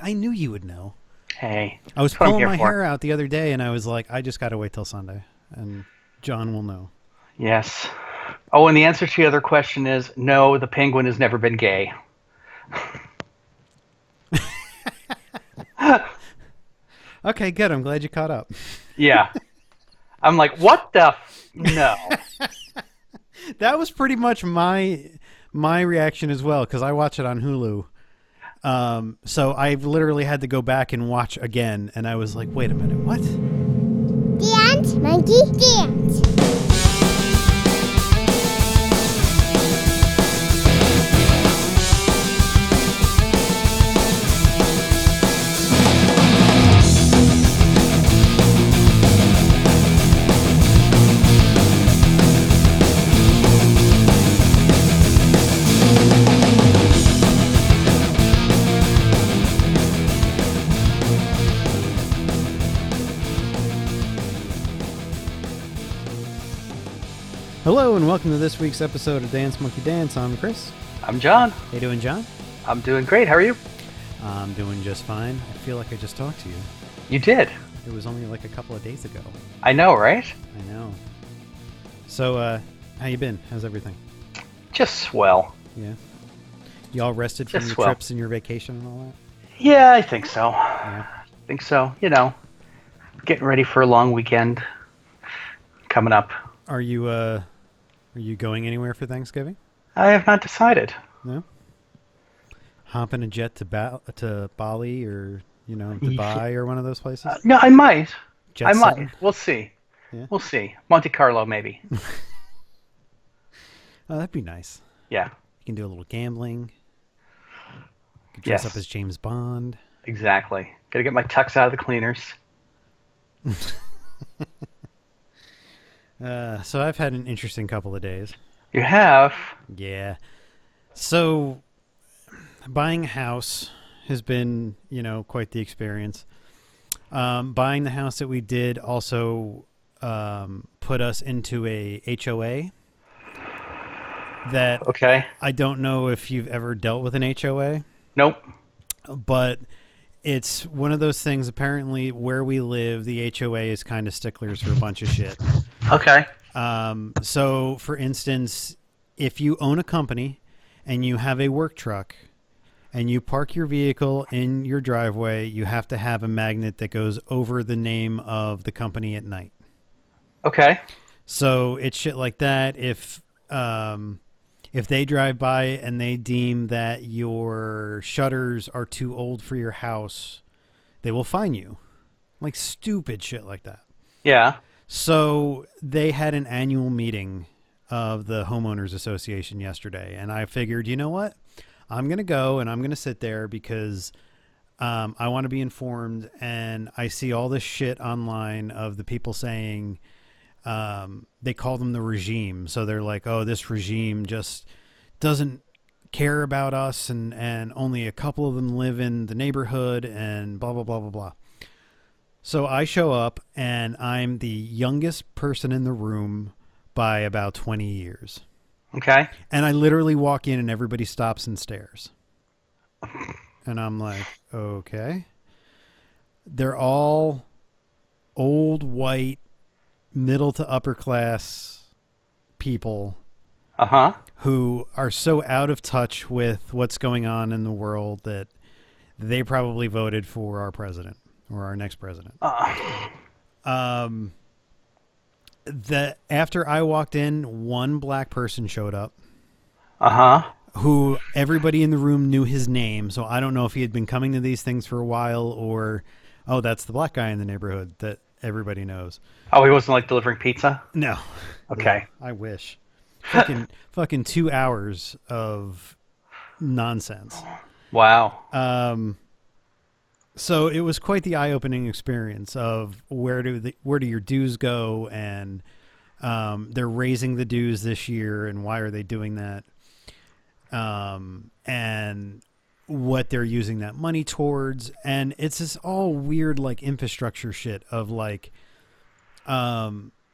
I knew you would know. Hey, I was that's what I'm pulling here my for. hair out the other day, and I was like, I just got to wait till Sunday, and John will know. Yes. Oh, and the answer to your other question is no, the penguin has never been gay. Okay, good. I'm glad you caught up. Yeah. I'm like, what the? No. That was pretty much my reaction as well because I watch it on Hulu. So I literally had to go back and watch again, and I was like, wait a minute, what? Dance, monkey, dance. Hello, and welcome to this week's episode of Dance Monkey Dance. I'm Chris. I'm John. How you doing, John? I'm doing great. How are you? I'm doing just fine. I feel like I just talked to you. You did. It was only like a couple of days ago. I know, right? I know. So, how you been? How's everything? Just swell. Yeah. You all rested from Just your swell. trips and your vacation and all that? Yeah, I think so. Yeah. Think so. Getting ready for a long weekend coming up. Are you going anywhere for Thanksgiving? I have not decided. No. Hopping a jet to Bali or Dubai or one of those places. No, I might. Jet I might. setting? We'll see. Yeah. We'll see. Monte Carlo, maybe. Oh, that'd be nice. Yeah, You can do a little gambling. You can dress Yes. up as James Bond. exactly. Gotta get my tux out of the cleaners. So I've had an interesting couple of days. You have? Yeah. So buying a house has been, quite the experience. Buying the house that we did also put us into a HOA that Okay. I don't know if you've ever dealt with an HOA, Nope. but it's one of those things. Apparently, where we live, the HOA is kind of sticklers for a bunch of shit. Okay. So, for instance, if you own a company and you have a work truck and you park your vehicle in your driveway, you have to have a magnet that goes over the name of the company at night. Okay. So it's shit like that. If they drive by and they deem that your shutters are too old for your house, they will fine you. Like stupid shit like that. Yeah. So they had an annual meeting of the homeowners association yesterday, and I figured, you know what? I'm going to go and I'm going to sit there because I want to be informed, and I see all this shit online of the people saying they call them the regime. So they're like, oh, this regime just doesn't care about us, and only a couple of them live in the neighborhood and blah, blah, blah, blah, blah. So I show up, and I'm the youngest person in the room by about 20 years. Okay. And I literally walk in, and everybody stops and stares. And I'm like, okay. They're all old, white, middle to upper class people Uh-huh. who are so out of touch with what's going on in the world that they probably voted for our president or our next president. That after I walked in, one black person showed up Uh-huh. who everybody in the room knew his name. So I don't know if he had been coming to these things for a while or, oh, that's the black guy in the neighborhood that everybody knows. Oh, he wasn't like delivering pizza? No. Okay. I wish. Fucking 2 hours of nonsense. Wow. So it was quite the eye-opening experience of where do your dues go, and they're raising the dues this year, and why are they doing that? And what they're using that money towards, and it's this all weird like infrastructure shit of like, I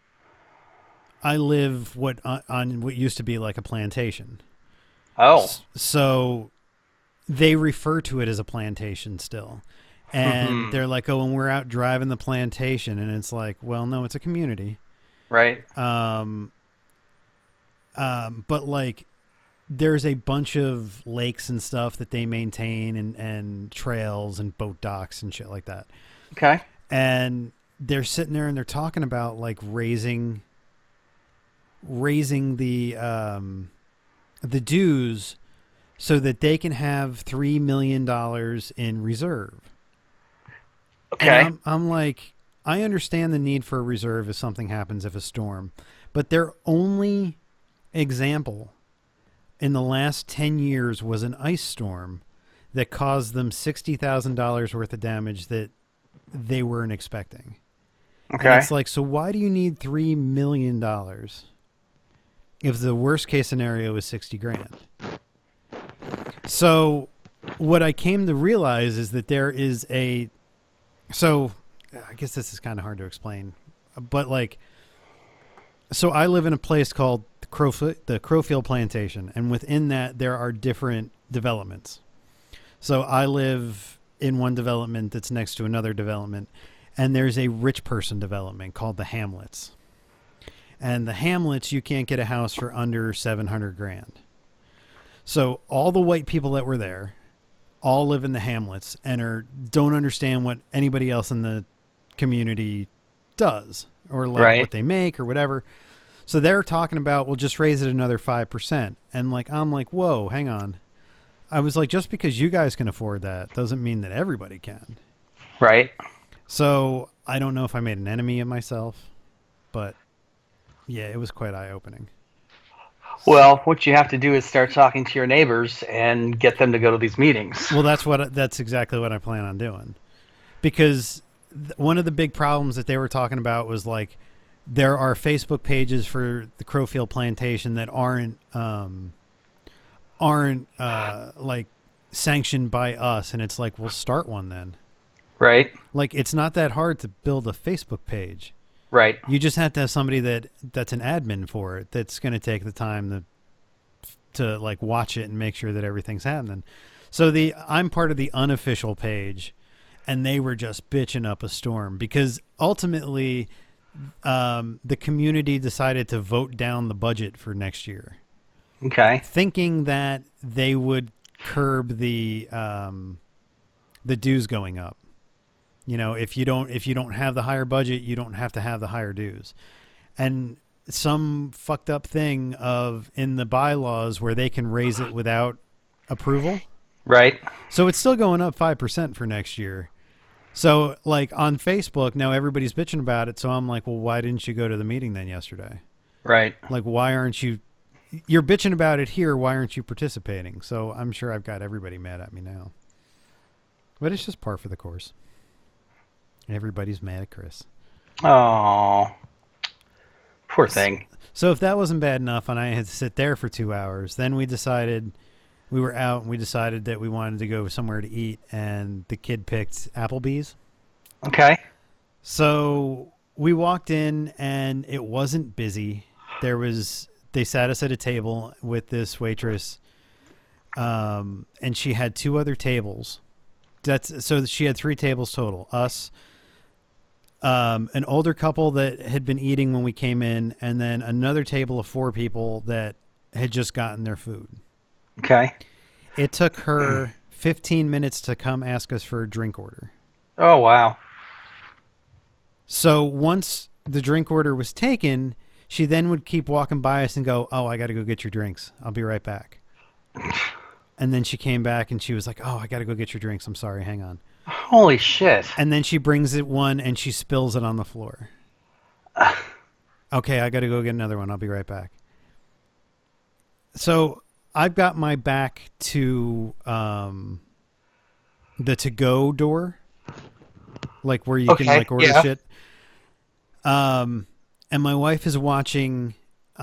live on what used to be like a plantation. Oh. So they refer to it as a plantation still. And they're like, oh, when we're out driving the plantation, and it's like, well, no, it's a community. Right. But like, there's a bunch of lakes and stuff that they maintain, and trails and boat docks and shit like that. Okay. And they're sitting there and they're talking about like raising the dues so that they can have $3 million in reserve. Okay. And I'm like, I understand the need for a reserve if something happens, if a storm, but their only example in the last 10 years was an ice storm that caused them $60,000 worth of damage that they weren't expecting. Okay. And it's like, so why do you need $3 million if the worst case scenario is 60 grand? So what I came to realize is that there is so I guess this is kind of hard to explain, but like, so I live in a place called the Crowfield Plantation, and within that there are different developments. So I live in one development that's next to another development, and there's a rich person development called the Hamlets. And the Hamlets, you can't get a house for under 700 grand. So all the white people that were there all live in the Hamlets and don't understand what anybody else in the community does or like what they make or whatever. So they're talking about, we'll just raise it another 5%. And like, I'm like, whoa, hang on. I was like, just because you guys can afford that doesn't mean that everybody can. Right. So I don't know if I made an enemy of myself, but yeah, it was quite eye-opening. Well, what you have to do is start talking to your neighbors and get them to go to these meetings. Well, that's exactly what I plan on doing. Because one of the big problems that they were talking about was like, there are Facebook pages for the Crowfield Plantation that aren't like sanctioned by us. And it's like, we'll start one then. Right. Like, it's not that hard to build a Facebook page. Right. You just have to have somebody that's an admin for it, that's going to take the time to like watch it and make sure that everything's happening. So I'm part of the unofficial page, and they were just bitching up a storm because ultimately the community decided to vote down the budget for next year. Okay. Thinking that they would curb the dues going up. You know, if you don't have the higher budget, you don't have to have the higher dues. And some fucked up thing in the bylaws where they can raise it without approval. Right. So it's still going up 5% for next year. So like on Facebook, now everybody's bitching about it. So I'm like, well, why didn't you go to the meeting then yesterday? Right. Like, why aren't you're bitching about it here. Why aren't you participating? So I'm sure I've got everybody mad at me now, but it's just par for the course. Everybody's mad at Chris. Oh, poor thing. So if that wasn't bad enough and I had to sit there for 2 hours, then we were out and we decided that we wanted to go somewhere to eat, and the kid picked Applebee's. Okay. So we walked in and it wasn't busy. They sat us at a table with this waitress, and she had 2 other tables. So she had 3 tables total. Us, an older couple that had been eating when we came in, and then another table of 4 people that had just gotten their food. Okay. It took her 15 minutes to come ask us for a drink order. Oh, wow. So once the drink order was taken, she then would keep walking by us and go, oh, I got to go get your drinks. I'll be right back. And then she came back and she was like, oh, I got to go get your drinks. I'm sorry. Hang on. Holy shit. And then she brings it one and she spills it on the floor. Okay, I got to go get another one. I'll be right back. So I've got my back to the to-go door, like where you can like order shit. And my wife is watching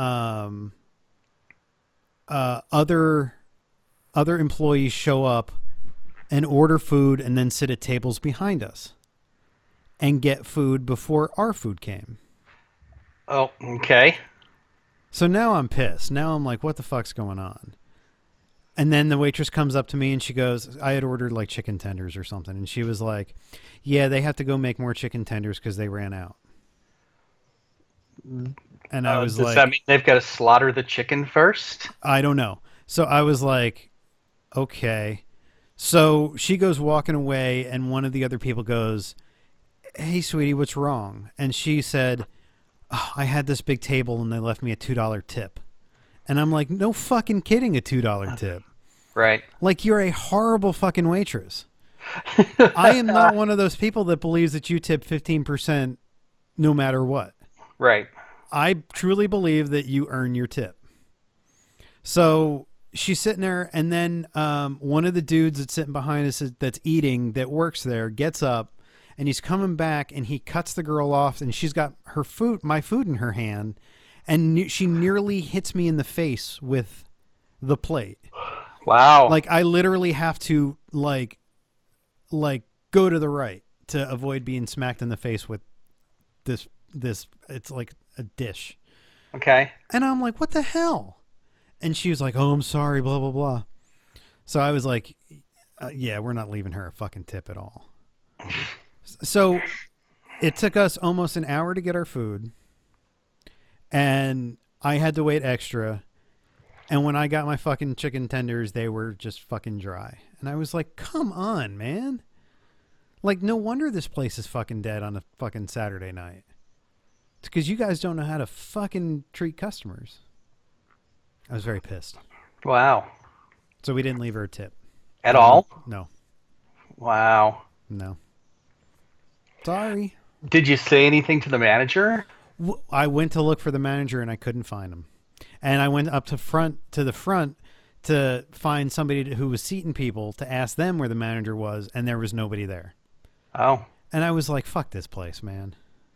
other employees show up and order food and then sit at tables behind us and get food before our food came. Oh, okay. So now I'm pissed. Now I'm like, what the fuck's going on? And then the waitress comes up to me and she goes, I had ordered like chicken tenders or something. And she was like, yeah, they have to go make more chicken tenders because they ran out. And I was Does like, that mean they've got to slaughter the chicken first? I don't know. So I was like, okay. So she goes walking away, and one of the other people goes, hey, sweetie, what's wrong? And she said, oh, I had this big table and they left me a $2 tip. And I'm like, no fucking kidding, a $2 tip. Right. Like, you're a horrible fucking waitress. I am not one of those people that believes that you tip 15% no matter what. Right. I truly believe that you earn your tip. So she's sitting there, and then one of the dudes that's sitting behind us that's eating, that works there, gets up, and he's coming back, and he cuts the girl off, and she's got her food, my food in her hand, and she nearly hits me in the face with the plate. Wow. Like, I literally have to like go to the right to avoid being smacked in the face with this it's like a dish. Okay. And I'm like, what the hell? And she was like, oh, I'm sorry, blah, blah, blah. So I was like, yeah, we're not leaving her a fucking tip at all. So it took us almost an hour to get our food. And I had to wait extra. And when I got my fucking chicken tenders, they were just fucking dry. And I was like, come on, man. Like, no wonder this place is fucking dead on a fucking Saturday night. It's because you guys don't know how to fucking treat customers. I was very pissed. Wow. So we didn't leave her a tip. At all? No. Wow. No. Sorry. Did you say anything to the manager? I went to look for the manager and I couldn't find him. And I went up to the front to find somebody who was seating people to ask them where the manager was, and there was nobody there. Oh. And I was like, fuck this place, man.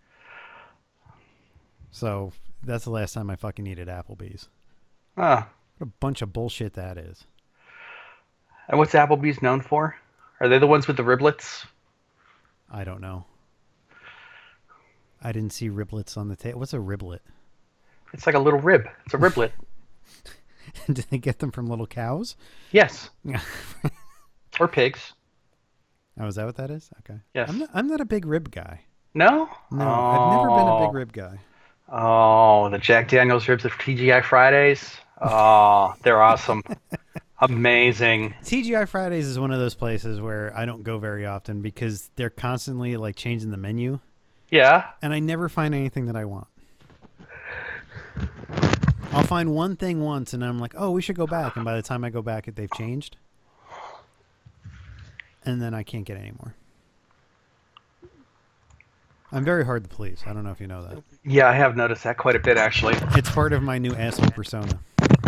So that's the last time I fucking ate at Applebee's. Huh. What a bunch of bullshit that is. And what's Applebee's known for? Are they the ones with the riblets? I don't know. I didn't see riblets on the table. What's a riblet? It's like a little rib. It's a riblet. Did they get them from little cows? Yes. Or pigs. Oh, is that what that is? Okay. Yes. I'm not a big rib guy. No? No, I've never been a big rib guy. Oh, the Jack Daniels ribs of TGI Fridays. Oh, they're awesome. Amazing. TGI Fridays is one of those places where I don't go very often because they're constantly like changing the menu. Yeah. And I never find anything that I want. I'll find one thing once and I'm like, oh, we should go back. And by the time I go back, they've changed. And then I can't get any more. I'm very hard to please. I don't know if you know that. Yeah, I have noticed that quite a bit, actually. It's part of my new asshole persona.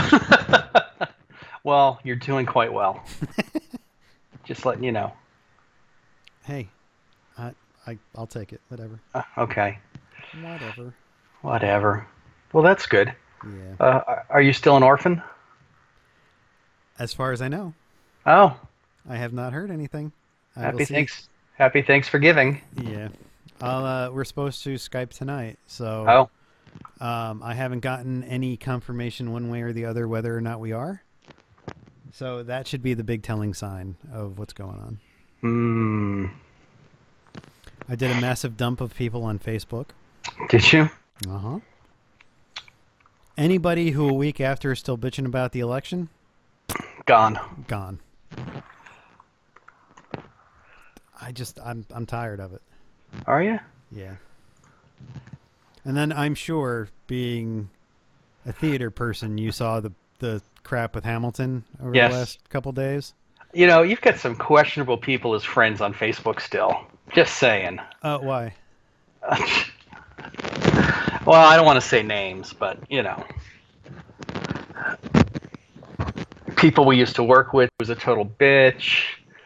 Well, you're doing quite well. Just letting you know. Hey, I'll take it. Whatever. Okay. Whatever. Well, that's good. Yeah. Are you still an orphan? As far as I know. Oh. I have not heard anything. Happy Thanksgiving. Yeah. We're supposed to Skype tonight, so Oh. I haven't gotten any confirmation one way or the other whether or not we are. So that should be the big telling sign of what's going on. Hmm. I did a massive dump of people on Facebook. Did you? Uh-huh. Anybody who a week after is still bitching about the election? Gone. Gone. I'm tired of it. Are you? Yeah. And then I'm sure, being a theater person, you saw the crap with Hamilton over Yes. the last couple days. You know, you've got some questionable people as friends on Facebook still. Just saying. Why? Well, I don't want to say names, but, you know. People we used to work with was a total bitch.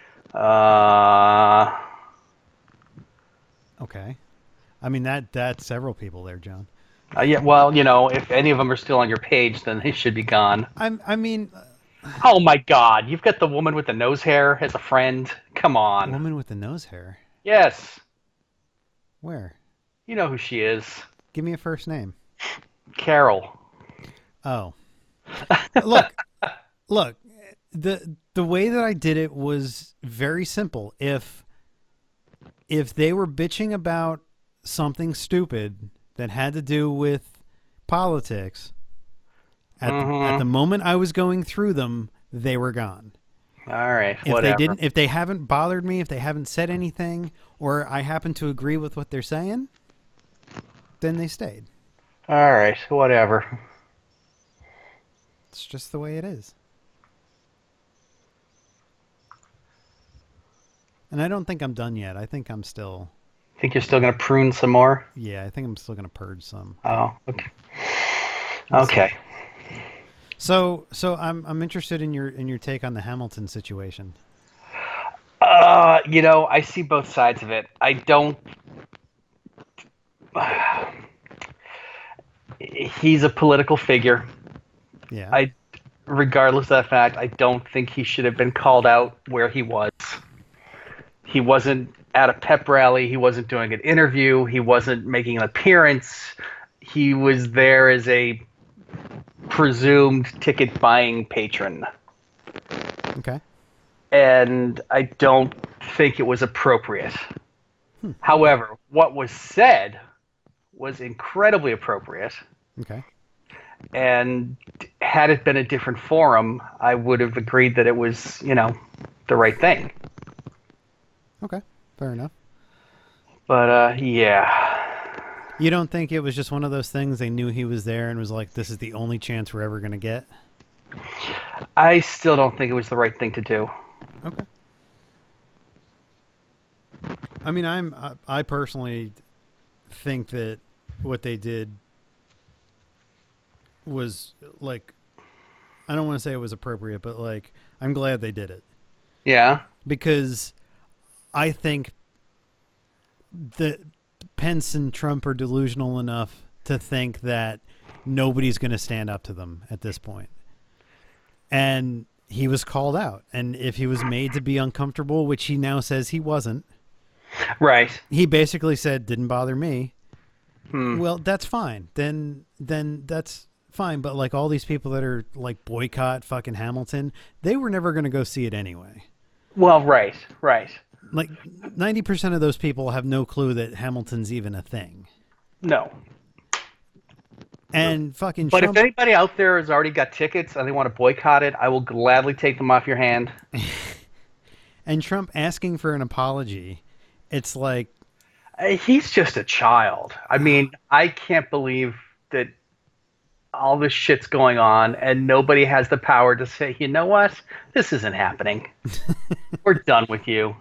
Okay. I mean, that's several people there, John. Yeah, well, you know, if any of them are still on your page, then they should be gone. I mean... Oh, my God. You've got the woman with the nose hair as a friend? Come on. Woman with the nose hair? Yes. Where? You know who she is. Give me a first name. Carol. Oh. Look, the way that I did it was very simple. If they were bitching about something stupid that had to do with politics, at the moment I was going through them, they were gone. All right, If whatever. if they haven't bothered me, if they haven't said anything, or I happen to agree with what they're saying, then they stayed. All right, whatever. It's just the way it is. And I don't think I'm done yet. I think I'm still, Think you're still gonna prune some more? yeah, I think I'm still going to purge some. Oh, okay. We'll see. Okay. So I'm interested in your take on the Hamilton situation. I see both sides of it. I don't. He's a political figure. Yeah. Regardless of that fact, I don't think he should have been called out where he was. He wasn't at a pep rally. He wasn't doing an interview. He wasn't making an appearance. He was there as a presumed ticket buying patron. Okay. And I don't think it was appropriate. However, what was said was incredibly appropriate. Okay. And had it been a different forum, I would have agreed that it was, the right thing. Okay. Fair enough. But, yeah. You don't think it was just one of those things they knew he was there and was like, this is the only chance we're ever going to get? I still don't think it was the right thing to do. Okay. I mean, I personally think that what they did was like, I don't want to say it was appropriate, but like, I'm glad they did it Yeah. because I think that Pence and Trump are delusional enough to think that nobody's going to stand up to them at this point. And he was called out. And if he was made to be uncomfortable, which he now says he wasn't, Right. he basically said, didn't bother me. Well, that's fine. Then that's fine. But like all these people that are like boycott fucking Hamilton, they were never going to go see it anyway. Well, right. Like 90% of those people have no clue that Hamilton's even a thing. No. And fucking But Trump, if anybody out there has already got tickets and they want to boycott it, I will gladly take them off your hand. and Trump asking for an apology, it's like, He's just a child. I mean, I can't believe that all this shit's going on and nobody has the power to say, you know what? This isn't happening. We're done with you.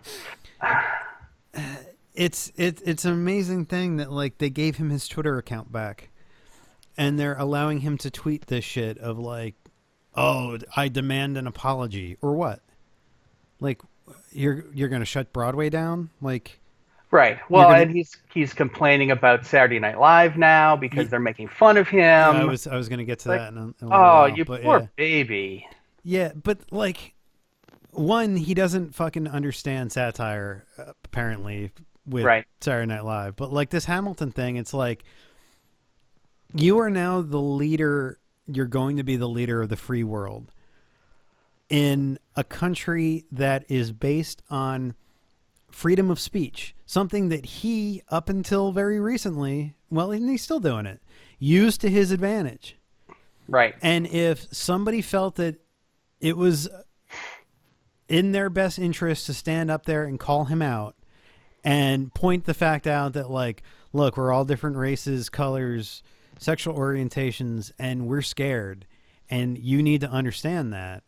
it's an amazing thing that like they gave him his Twitter account back and they're allowing him to tweet this shit of like, oh, I demand an apology or what? Like you're going to shut Broadway down? Like, Right. Well, gonna- and he's complaining about Saturday Night Live now because they're making fun of him. I was going to get to like, that in a little Oh, while, you but poor yeah. baby. Yeah, but like, one, he doesn't fucking understand satire, apparently, with Right. Saturday Night Live. But like this Hamilton thing, it's like, you are now the leader, you're going to be the leader of the free world in a country that is based on freedom of speech, something that he, up until very recently, well, and he's still doing it, used to his advantage. Right. And if somebody felt that it was in their best interest to stand up there and call him out and point the fact out that, like, look, we're all different races, colors, sexual orientations, and we're scared. And you need to understand that.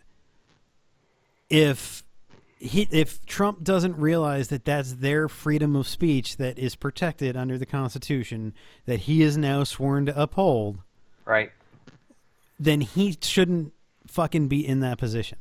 If Trump doesn't realize that that's their freedom of speech that is protected under the Constitution that he is now sworn to uphold, Right. then he shouldn't fucking be in that position.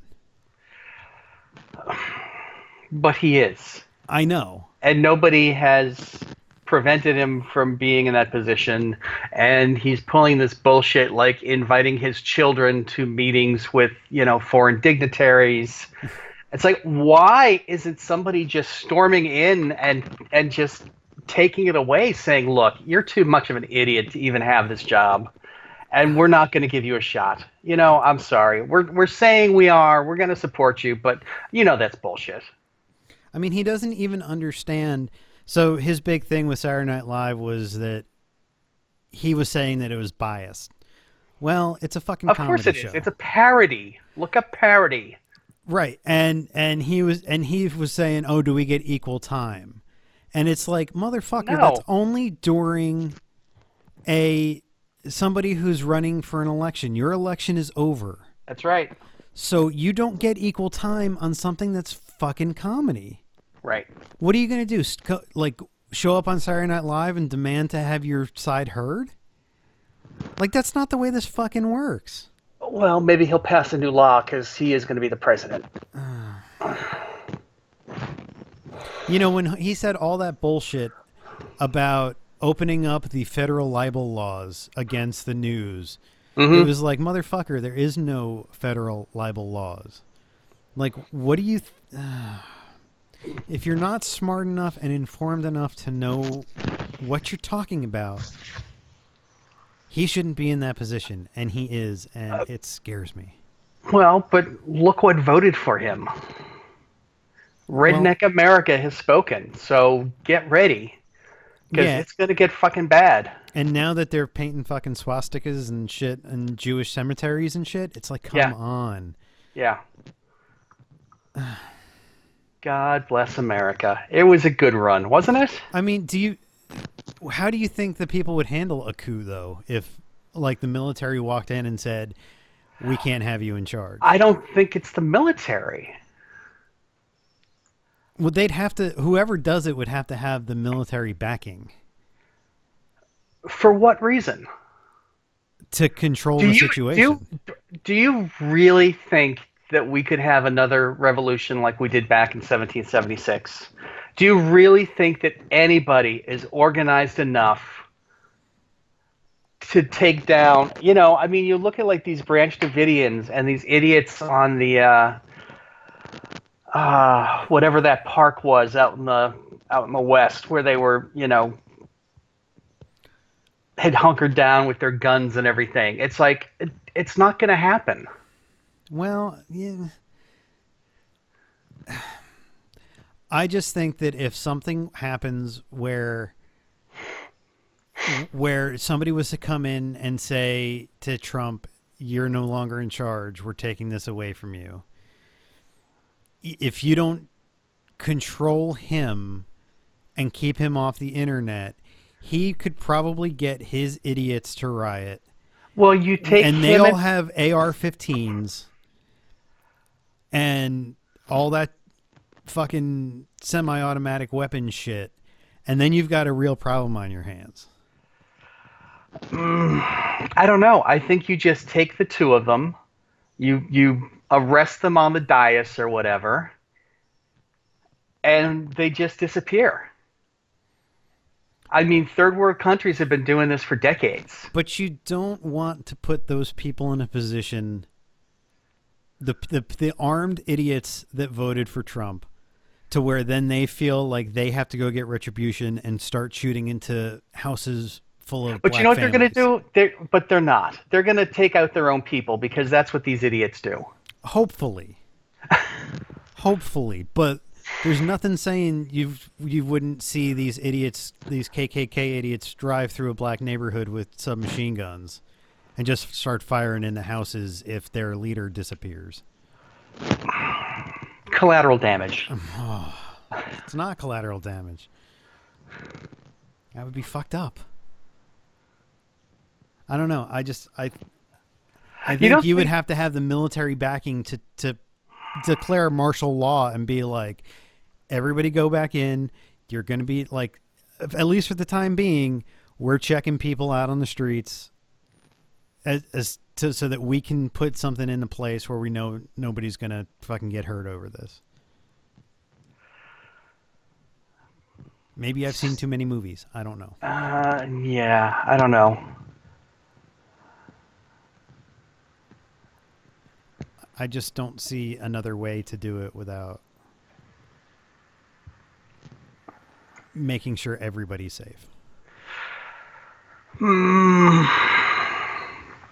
But he is. I know. And nobody has prevented him from being in that position. And he's pulling this bullshit like inviting his children to meetings with, foreign dignitaries. It's like, why isn't somebody just storming in and just taking it away, saying, look, you're too much of an idiot to even have this job. and we're not going to give you a shot. I'm sorry. We're saying we are. We're going to support you, but that's bullshit. I mean, he doesn't even understand. So his big thing with Saturday Night Live was that he was saying that it was biased. Well, it's a fucking comedy show. Of course it is. It's a parody. Look up parody. Right. And he was saying, "Oh, do we get equal time?" And it's like, motherfucker, No. that's only during somebody who's running for an election. Your election is over. That's right. So you don't get equal time on something that's fucking comedy. Right. What are you going to do? Like, show up on Saturday Night Live and demand to have your side heard? Like, that's not the way this fucking works. Well, maybe he'll pass a new law because he is going to be the president. When he said all that bullshit about opening up the federal libel laws against the news, it was like, motherfucker, there is no federal libel laws. Like, what do you... if you're not smart enough and informed enough to know what you're talking about, he shouldn't be in that position, and he is, and it scares me. Well, but look what voted for him. Redneck America has spoken, so get ready, because it's going to get fucking bad. And now that they're painting fucking swastikas and shit and Jewish cemeteries and shit, it's like, come on. Yeah. God bless America. It was a good run, wasn't it? I mean, how do you think the people would handle a coup, though, if, like, the military walked in and said, we can't have you in charge? I don't think it's the military. Well, whoever does it would have to have the military backing. For what reason? To control the situation. Do you really think that we could have another revolution like we did back in 1776? Do you really think that anybody is organized enough to take down, you look at like these Branch Davidians and these idiots on the whatever that park was out in the west where they were, had hunkered down with their guns and everything. It's like, it's not going to happen. Well, yeah. I just think that if something happens where somebody was to come in and say to Trump, you're no longer in charge, we're taking this away from you. If you don't control him and keep him off the internet, he could probably get his idiots to riot. Well, you take and they all have AR-15s and all that fucking semi-automatic weapon shit, and then you've got a real problem on your hands. I don't know. I think you just take the two of them, you arrest them on the dais or whatever, and they just disappear. I mean, third world countries have been doing this for decades. But you don't want to put those people in a position, the armed idiots that voted for Trump, to where then they feel like they have to go get retribution and start shooting into houses full of But black you know what families. they're going to do? But they're not. They're going to take out their own people because that's what these idiots do. Hopefully. Hopefully. But there's nothing saying you wouldn't see these idiots, these KKK idiots, drive through a black neighborhood with submachine guns and just start firing into houses if their leader disappears. Collateral damage. It's not collateral damage. That would be fucked up. I don't know. I think you would have to have the military backing to declare martial law and be like, everybody go back in. You're going to be like, at least for the time being, we're checking people out on the streets so that we can put something into place where we know nobody's going to fucking get hurt over this. Maybe I've seen too many movies. I don't know. Yeah, I don't know. I just don't see another way to do it without making sure everybody's safe.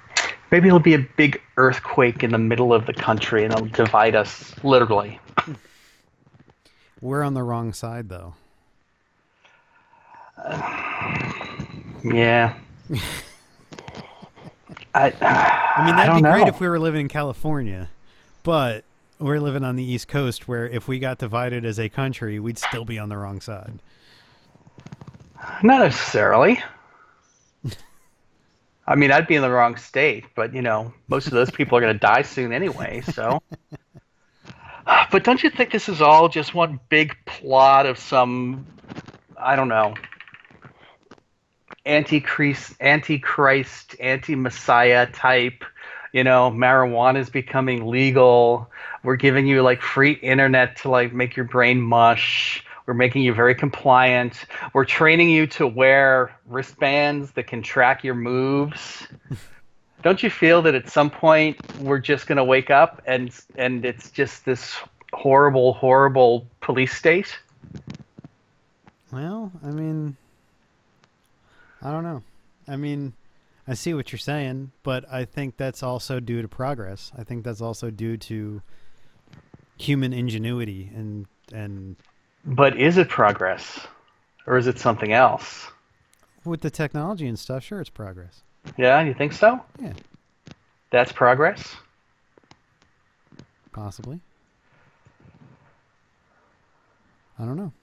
Maybe it'll be a big earthquake in the middle of the country and it'll divide us literally. We're on the wrong side, though. Yeah. I mean, I that'd be don't great know. if we were living in California, but we're living on the East Coast where if we got divided as a country, we'd still be on the wrong side. Not necessarily. I mean, I'd be in the wrong state, but most of those people are going to die soon anyway, so. But don't you think this is all just one big plot of some, I don't know, antichrist, anti-messiah type? Marijuana is becoming legal. We're giving you like free internet to like make your brain mush. We're making you very compliant. We're training you to wear wristbands that can track your moves. Don't you feel that at some point we're just going to wake up and it's just this horrible, horrible police state? Well, I mean, I don't know. I mean, I see what you're saying, but I think that's also due to progress. I think that's also due to human ingenuity and But is it progress? Or is it something else? with the technology and stuff, sure, it's progress. Yeah, you think so? Yeah, That's progress? possibly. I don't know.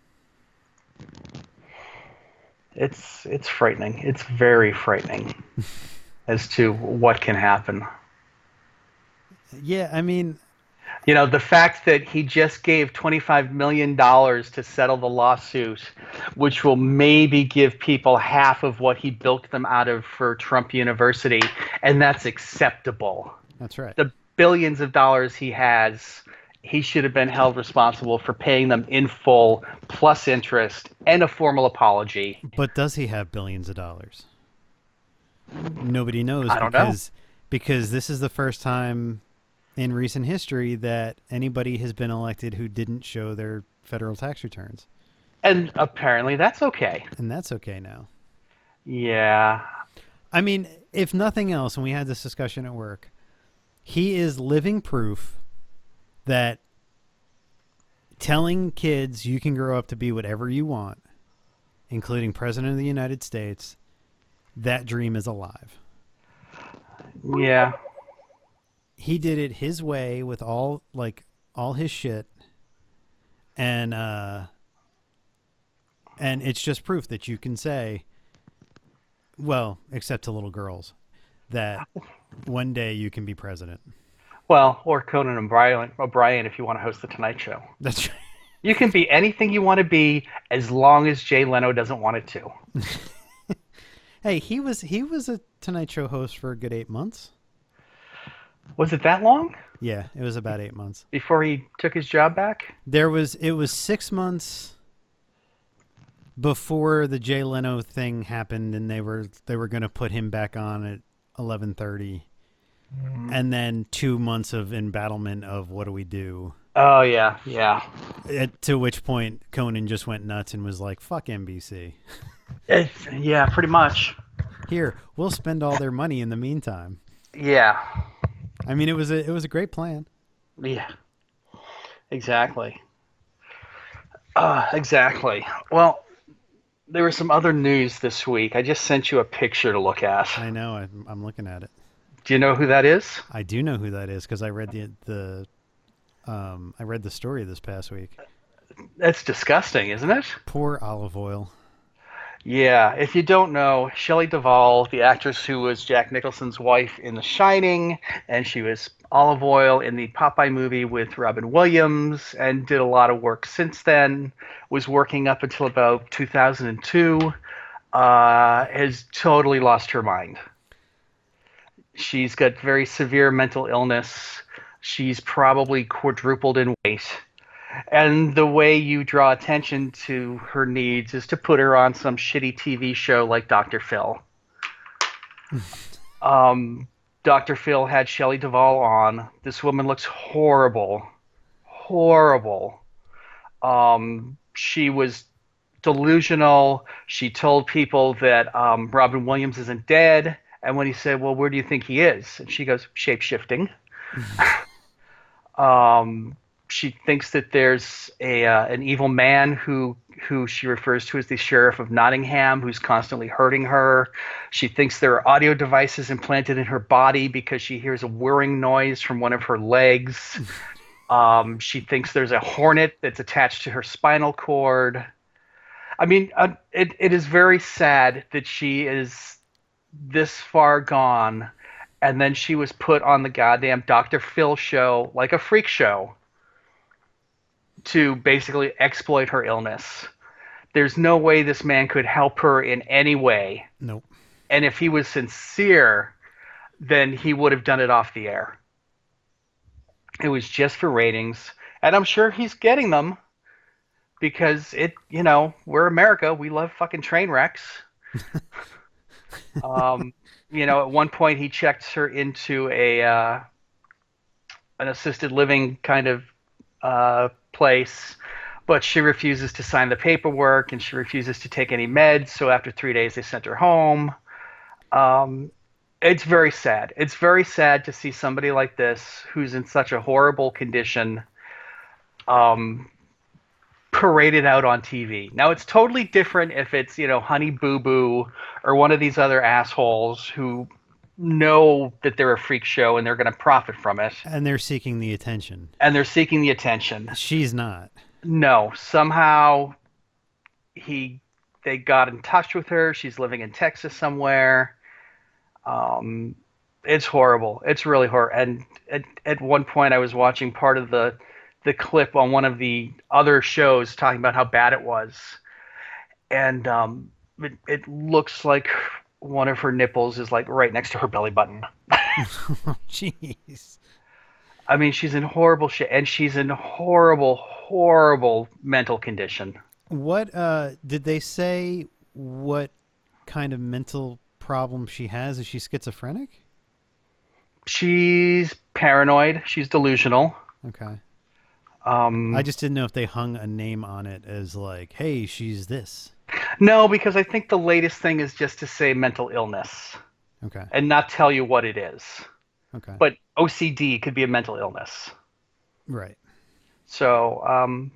It's frightening. It's very frightening as to what can happen. Yeah, I mean, The fact that he just gave $25 million to settle the lawsuit, which will maybe give people half of what he bilked them out of for Trump University, and that's acceptable. that's right. The billions of dollars he has, he should have been held responsible for paying them in full, plus interest, and a formal apology. But does he have billions of dollars? Nobody knows I don't know. because this is the first time in recent history that anybody has been elected who didn't show their federal tax returns. And apparently that's okay. And that's okay now. Yeah. I mean, if nothing else, and we had this discussion at work, he is living proof that telling kids you can grow up to be whatever you want, including President of the United States, that dream is alive. Yeah. He did it his way with all his shit, and it's just proof that you can say, well, except to little girls, that one day you can be president. Well, or Conan O'Brien if you want to host the Tonight Show. That's right. You can be anything you want to be as long as Jay Leno doesn't want it to. Hey, he was a Tonight Show host for a good 8 months. Was it that long? Yeah, it was about 8 months. Before he took his job back? It was 6 months before the Jay Leno thing happened, and they were going to put him back on at 11:30, and then 2 months of embattlement of what do we do. Oh, yeah, yeah. To which point Conan just went nuts and was like, "Fuck NBC." Yeah, pretty much. Here, we'll spend all their money in the meantime. Yeah. I mean, it was a great plan. Yeah. Exactly. Exactly. Well, there was some other news this week. I just sent you a picture to look at. I know. I'm looking at it. Do you know who that is? I do know who that is because I read I read the story this past week. That's disgusting, isn't it? Poor Olive Oil. Yeah, if you don't know, Shelley Duvall, the actress who was Jack Nicholson's wife in The Shining, and she was Olive Oil in the Popeye movie with Robin Williams, and did a lot of work since then, was working up until about 2002, has totally lost her mind. She's got very severe mental illness. She's probably quadrupled in weight. And the way you draw attention to her needs is to put her on some shitty TV show like Dr. Phil. Dr. Phil had Shelley Duvall on. This woman looks horrible. Horrible. She was delusional. She told people that Robin Williams isn't dead And when he said, "Well, where do you think he is?" And she goes, "Shape shifting." She thinks that there's an evil man who she refers to as the sheriff of Nottingham, who's constantly hurting her. She thinks there are audio devices implanted in her body because she hears a whirring noise from one of her legs. She thinks there's a hornet that's attached to her spinal cord. I mean, it is very sad that she is this far gone, and then she was put on the goddamn Dr. Phil show like a freak show to basically exploit her illness. There's no way this man could help her in any way. Nope. And if he was sincere, then he would have done it off the air. It was just for ratings. And I'm sure he's getting them because we're America. We love fucking train wrecks. At one point he checked her into an assisted living kind of place, but she refuses to sign the paperwork and she refuses to take any meds. So after 3 days, they sent her home. It's very sad. It's very sad to see somebody like this who's in such a horrible condition paraded out on TV. Now, it's totally different if it's, Honey Boo Boo or one of these other assholes who know that they're a freak show and they're going to profit from it. And they're seeking the attention. She's not. No. Somehow they got in touch with her. She's living in Texas somewhere. It's horrible. It's really horrible. And at one point I was watching part of the clip on one of the other shows talking about how bad it was. And it looks like one of her nipples is like right next to her belly button. Jeez. I mean, she's in horrible shit, and she's in horrible, horrible mental condition. What did they say? What kind of mental problem she has? Is she schizophrenic? She's paranoid. She's delusional. Okay. I just didn't know if they hung a name on it as like, hey, she's this. No, because I think the latest thing is just to say mental illness. Okay. And not tell you what it is. Okay. But OCD could be a mental illness. Right. So,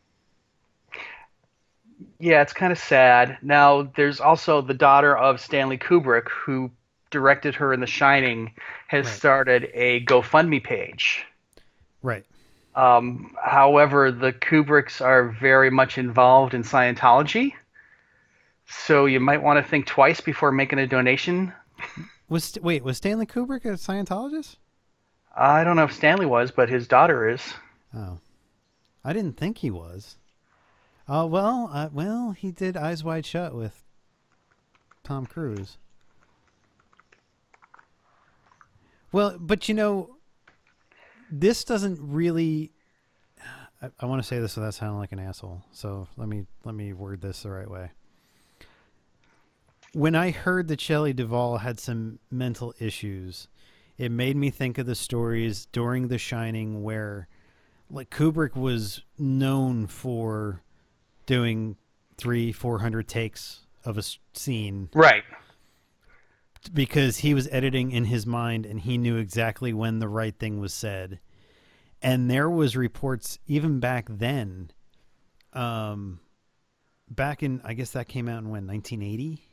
yeah, it's kind of sad. Now, there's also the daughter of Stanley Kubrick, who directed her in The Shining, has started a GoFundMe page. Right. However, the Kubricks are very much involved in Scientology, so you might want to think twice before making a donation. Was Stanley Kubrick a Scientologist? I don't know if Stanley was, but his daughter is. Oh, I didn't think he was. Oh well, he did Eyes Wide Shut with Tom Cruise. Well, but this doesn't really. I want to say this without sounding like an asshole. So let me word this the right way. When I heard that Shelley Duvall had some mental issues, it made me think of the stories during The Shining where, like, Kubrick was known for doing 300-400 takes of a scene. Right. Because he was editing in his mind and he knew exactly when the right thing was said. And there was reports even back then, back in, I guess that came out in when, 1980?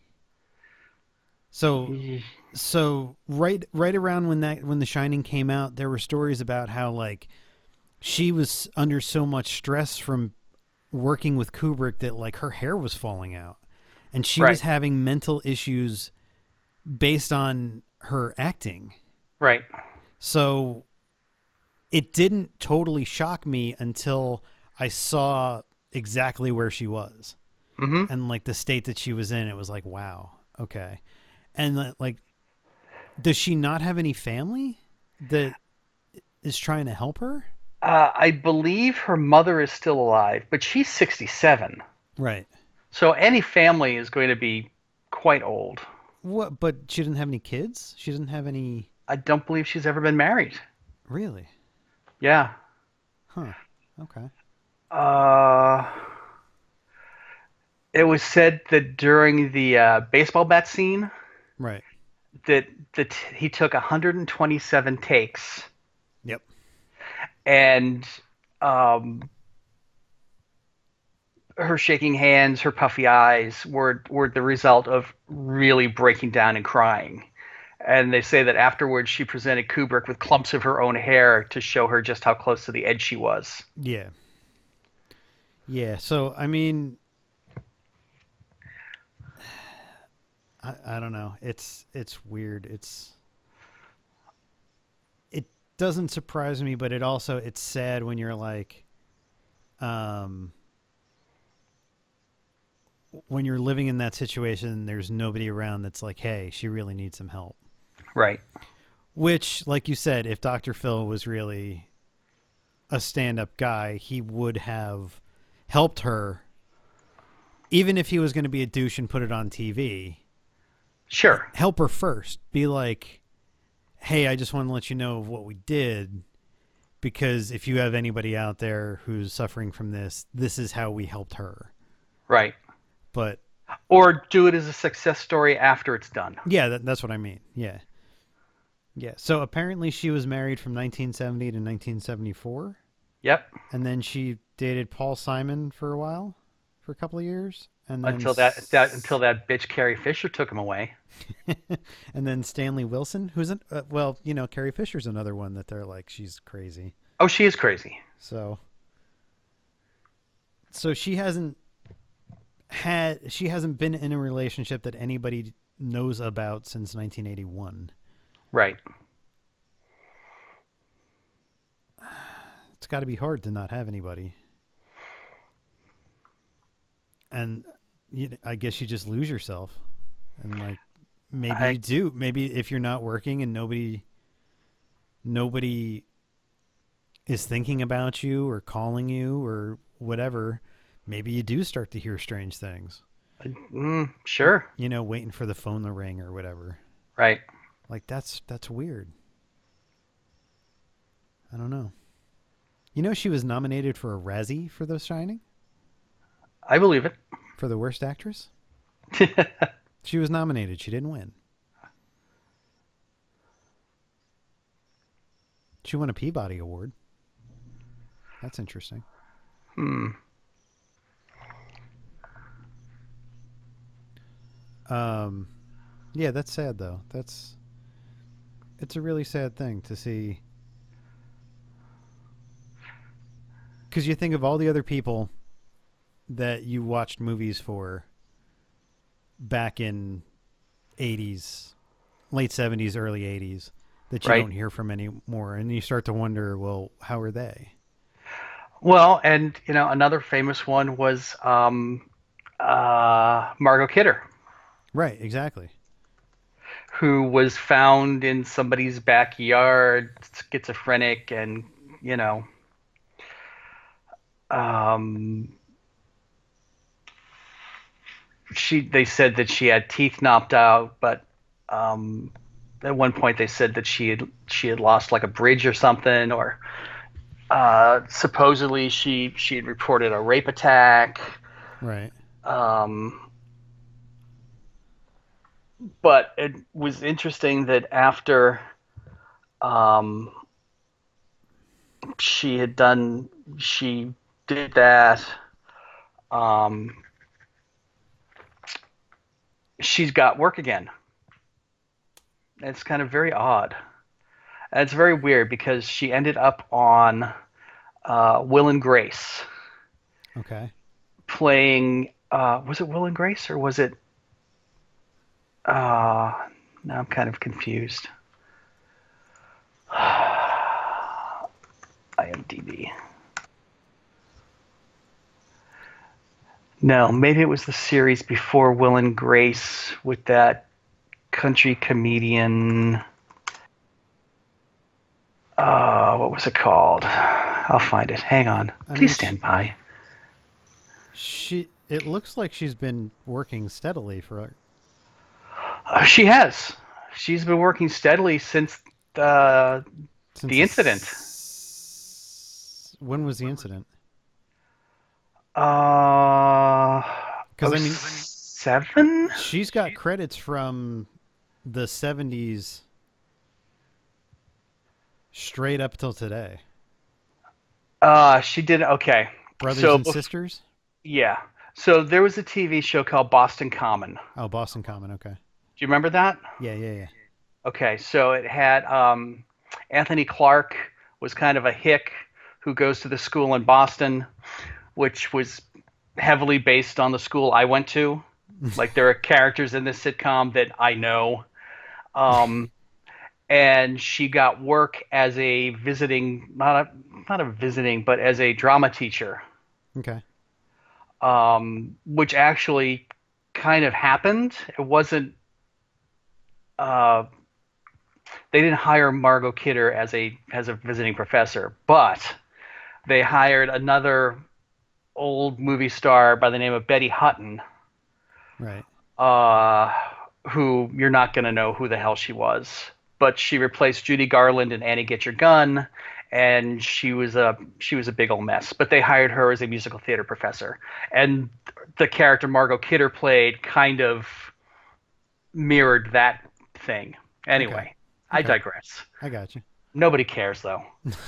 So right around when The Shining came out, there were stories about how, like, she was under so much stress from working with Kubrick that, like, her hair was falling out. And she was having mental issues based on her acting. Right. So it didn't totally shock me until I saw exactly where she was. Mm-hmm. And, like, the state that she was in. It was like, wow, okay. And, like, does she not have any family that is trying to help her? I believe her mother is still alive, but she's 67. Right. So any family is going to be quite old. What? But she doesn't have any kids? She doesn't have any... I don't believe she's ever been married. Really? Yeah. Huh. Okay. It was said that during the baseball bat scene, right, that he took 127 takes, Yep. and um, her shaking hands, her puffy eyes were the result of really breaking down and crying. And they say that afterwards she presented Kubrick with clumps of her own hair to show her just how close to the edge she was. Yeah. Yeah. So I mean, I don't know. It's weird. It doesn't surprise me, but it's sad when you're like, um, when you're living in that situation, there's nobody around that's like, hey, she really needs some help. Right. Which, like you said, if Dr. Phil was really a stand up guy, he would have helped her, even if he was going to be a douche and put it on TV. Sure. Help her first. Be like, hey, I just want to let you know of what we did. Because if you have anybody out there who's suffering from this is how we helped her. Right. But Or do it as a success story after it's done. yeah, that's what I mean. Yeah. Yeah. So apparently she was married from 1970 to 1974. Yep. And then she dated Paul Simon for a while, for a couple of years. And then Until that bitch Carrie Fisher took him away. and then Stanley Wilson, who's well, Carrie Fisher's another one that they're like, she's crazy. Oh, she is crazy. So she hasn't been in a relationship that anybody knows about since 1981. Right. It's got to be hard to not have anybody. And I guess you just lose yourself. And like maybe you do. Maybe if you're not working and nobody is thinking about you or calling you or whatever, maybe you do start to hear strange things. Sure. Waiting for the phone to ring or whatever. Right. Like that's weird. I don't know. She was nominated for a Razzie for The Shining I believe it. for the worst actress. She was nominated. She didn't win. She won a Peabody Award. That's interesting. Yeah, that's sad though. It's a really sad thing to see. Because you think of all the other people that you watched movies for back in 80s, late 70s, early 80s that you Right. don't hear from anymore. And you start to wonder, well, how are they? Well, and another famous one was Margot Kidder, Right, exactly. who was found in somebody's backyard, schizophrenic, and you know, um, they said that she had teeth knocked out, but um, at one point they said that she had lost like a bridge or something, or supposedly she had reported a rape attack. Right. But it was interesting that after um, she did that, um, she's got work again. It's kind of very odd. And it's very weird because she ended up on Will and Grace Okay. playing. Was it Will and Grace or was it? Now I'm kind of confused. IMDb. No, maybe it was the series before Will and Grace with that country comedian. What was it called? I'll find it. Hang on. Please stand by. It looks like she's been working steadily for. She has. She's been working steadily since the incident. When was the incident? Because I mean, 7? she's got credits from the 70s straight up till today. She did okay. Brothers So and Sisters? yeah. So there was a TV show called Boston Common. Do Oh, Boston Common. Okay. you remember that? Yeah, yeah, yeah. Okay, so it had Anthony Clark was kind of a hick who goes to the school in Boston, which was heavily based on the school I went to. Like there are characters in this sitcom that I know. Um, and she got work as a visiting, not a visiting, but as a drama teacher, Okay. which actually kind of happened. It wasn't. Uh, they didn't hire Margot Kidder as a visiting professor, but they hired another old movie star by the name of Betty Hutton, Right. uh, who you're not going to know who the hell she was. But she replaced Judy Garland in Annie Get Your Gun, and she was a big old mess. But they hired her as a musical theater professor, and the character Margot Kidder played kind of mirrored that thing. Anyway, I Okay. digress. I got you. Nobody cares though.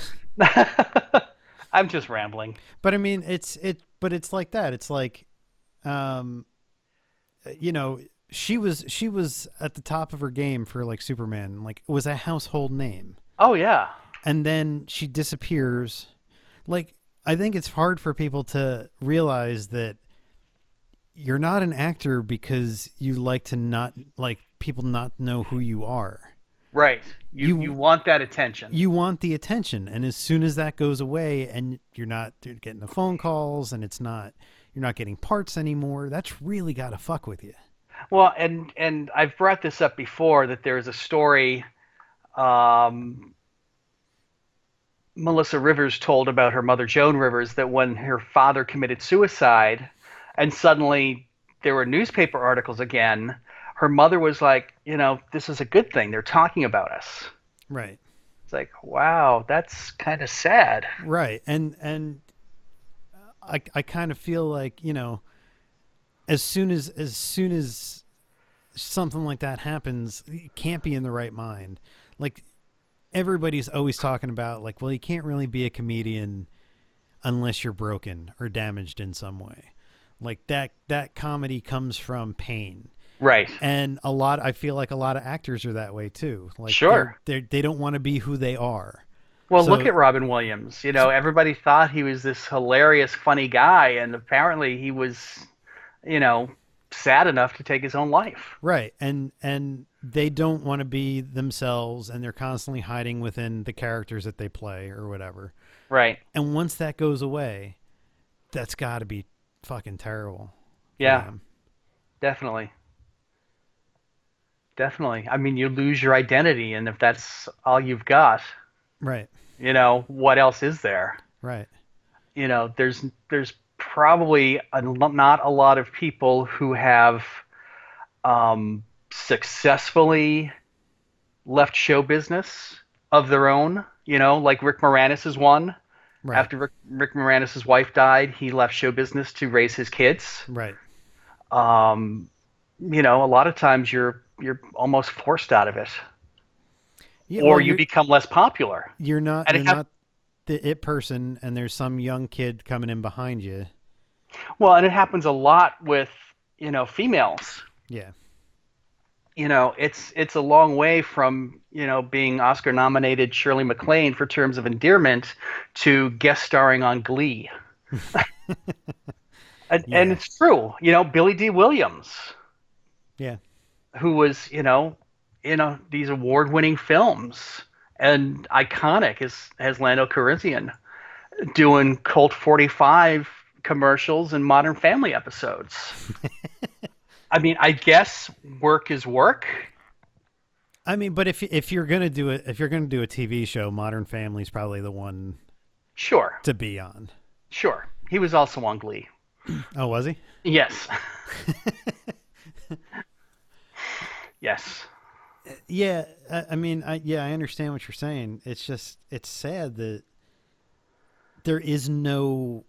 I'm just rambling. But I mean, but it's like that. It's like, um, you know, she was at the top of her game for like Superman, like it was a household name. Oh yeah. And then she disappears. Like, I think it's hard for people to realize that you're not an actor because you like to not like people not know who you are. Right. You You- want that attention. You want the attention, and as soon as that goes away and you're not getting the phone calls and you're not getting parts anymore, that's really got to fuck with you. Well, and I've brought this up before that there's a story um, Melissa Rivers told about her mother, Joan Rivers, that when her father committed suicide and suddenly there were newspaper articles again, her mother was like, this is a good thing. They're talking about us. Right. It's like, wow, that's kind of sad. Right. And I kind of feel like, as soon as something like that happens, you can't be in the right mind. Like everybody's always talking about like, well, you can't really be a comedian unless you're broken or damaged in some way. Like that comedy comes from pain. Right. And I feel like a lot of actors are that way too. Like Sure. they don't want to be who they are. Well, So- look at Robin Williams. Everybody thought he was this hilarious, funny guy, and apparently he was, sad enough to take his own life. Right. And they don't want to be themselves, and they're constantly hiding within the characters that they play or whatever. Right. And once that goes away, that's got to be fucking terrible. for Yeah, them. definitely. Definitely. I mean, you lose your identity, and if that's all you've got, Right. what else is there? Right. There's probably not a lot of people who have successfully left show business of their own. Like Rick Moranis is one. Right. After Rick Moranis' wife died, he left show business to raise his kids. Right. A lot of times you're almost forced out of it, Yeah, or well, you become less popular. you're not and you're it hap- not the it person, and there's some young kid coming in behind you. Well, and it happens a lot with females. Yeah. It's a long way from being Oscar nominated Shirley MacLaine for Terms of Endearment to guest starring on Glee. And Yeah. it's true. Billy D. Williams, Yeah. who was these award-winning films and iconic as Lando Calrissian, doing Colt 45 commercials and Modern Family episodes. I mean, I guess work is work. I mean, but if you're gonna do it, if you're gonna do a TV show, Modern Family's probably the one Sure, to be on. sure. He was also on Glee. Oh, was he? Yes. Yes. Yeah. I mean, I understand what you're saying. It's just it's sad that there is no.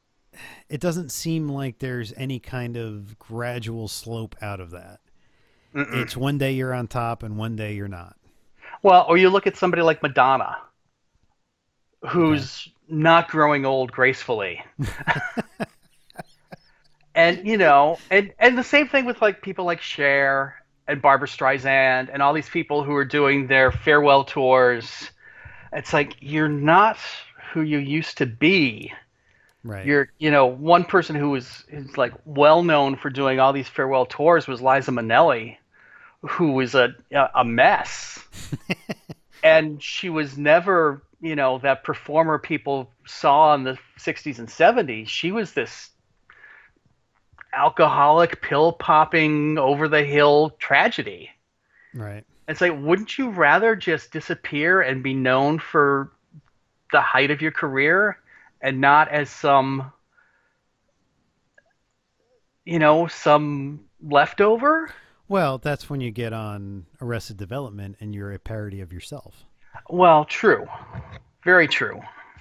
It doesn't seem like there's any kind of gradual slope out of that. It's one day you're on top and one day you're not. Well, or you look at somebody like Madonna, Okay. who's not growing old gracefully. And and the same thing with like people like Cher and Barbara Streisand and all these people who are doing their farewell tours. It's like you're not who you used to be. Right. One person who is like well known for doing all these farewell tours was Liza Minnelli, who was a mess, and she was never that performer people saw in the 60s and 70s. She was this alcoholic, pill popping, over the hill tragedy. Right. It's like, wouldn't you rather just disappear and be known for the height of your career and not as some leftover? Well, that's when you get on Arrested Development and you're a parody of yourself. Well, true. Very true.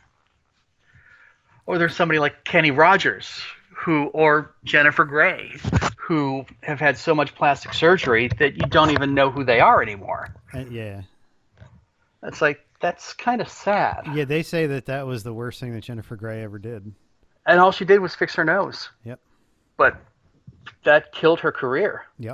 Or there's somebody like Kenny Rogers or Jennifer Grey, who have had so much plastic surgery that you don't even know who they are anymore. Yeah. That's kind of sad. Yeah, they say that was the worst thing that Jennifer Grey ever did. And all she did was fix her nose. Yep. But that killed her career. Yep.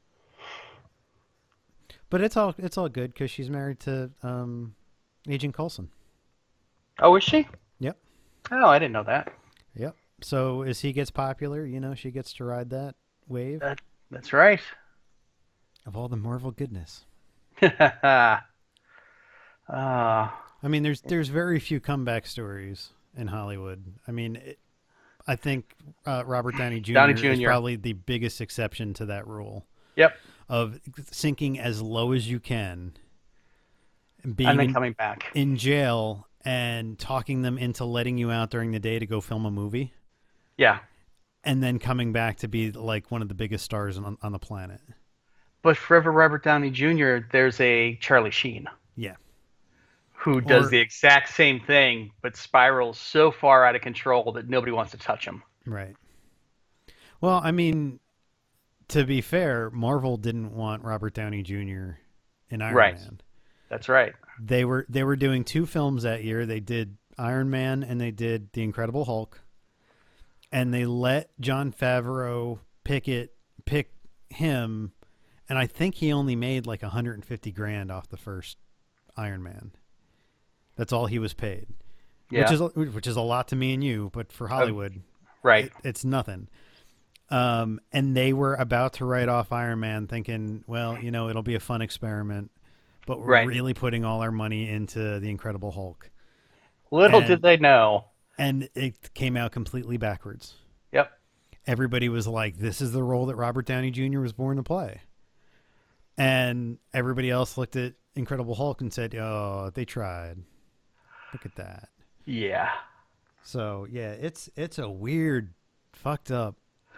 But it's all good because she's married to Agent Coulson. Oh, is she? Yep. Oh, I didn't know that. Yep. So as he gets popular, she gets to ride that wave That's right. of all the Marvel goodness. uh, I mean, there's very few comeback stories in Hollywood. I mean, I think Robert Downey Jr. is probably the biggest exception to that rule. Yep. Of sinking as low as you can, and then coming back in jail and talking them into letting you out during the day to go film a movie. Yeah. And then coming back to be like one of the biggest stars on the planet. But for every Robert Downey Jr., there's a Charlie Sheen. Yeah. Who does the exact same thing, but spirals so far out of control that nobody wants to touch him. Right. Well, I mean, to be fair, Marvel didn't want Robert Downey Jr. in Iron Man. That's right. They were doing 2 films that year. They did Iron Man and they did The Incredible Hulk. And they let Jon Favreau pick him, and I think he only made like $150,000 off the first Iron Man. That's all he was paid. Yeah. Which is a lot to me and you, but for Hollywood, right. It's nothing. And they were about to write off Iron Man thinking, well, it'll be a fun experiment, but we're really putting all our money into The Incredible Hulk. Little did they know. And it came out completely backwards. Yep. Everybody was like, this is the role that Robert Downey Jr. was born to play. And everybody else looked at Incredible Hulk and said, oh, they tried. Look at that. Yeah. So, yeah, it's a weird, fucked up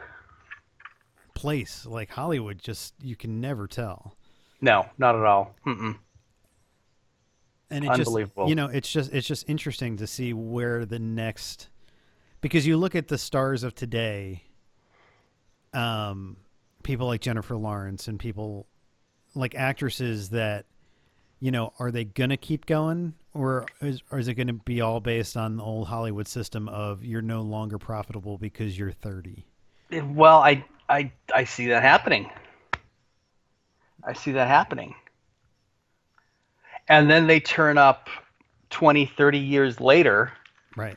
place. Like Hollywood, you can never tell. No, not at all. Mm-mm. And unbelievable. It's just interesting to see where the next, because you look at the stars of today, people like Jennifer Lawrence and people like actresses that, are they going to keep going or is it going to be all based on the old Hollywood system of you're no longer profitable because you're 30? Well, I see that happening. And then they turn up 20, 30 years later. Right.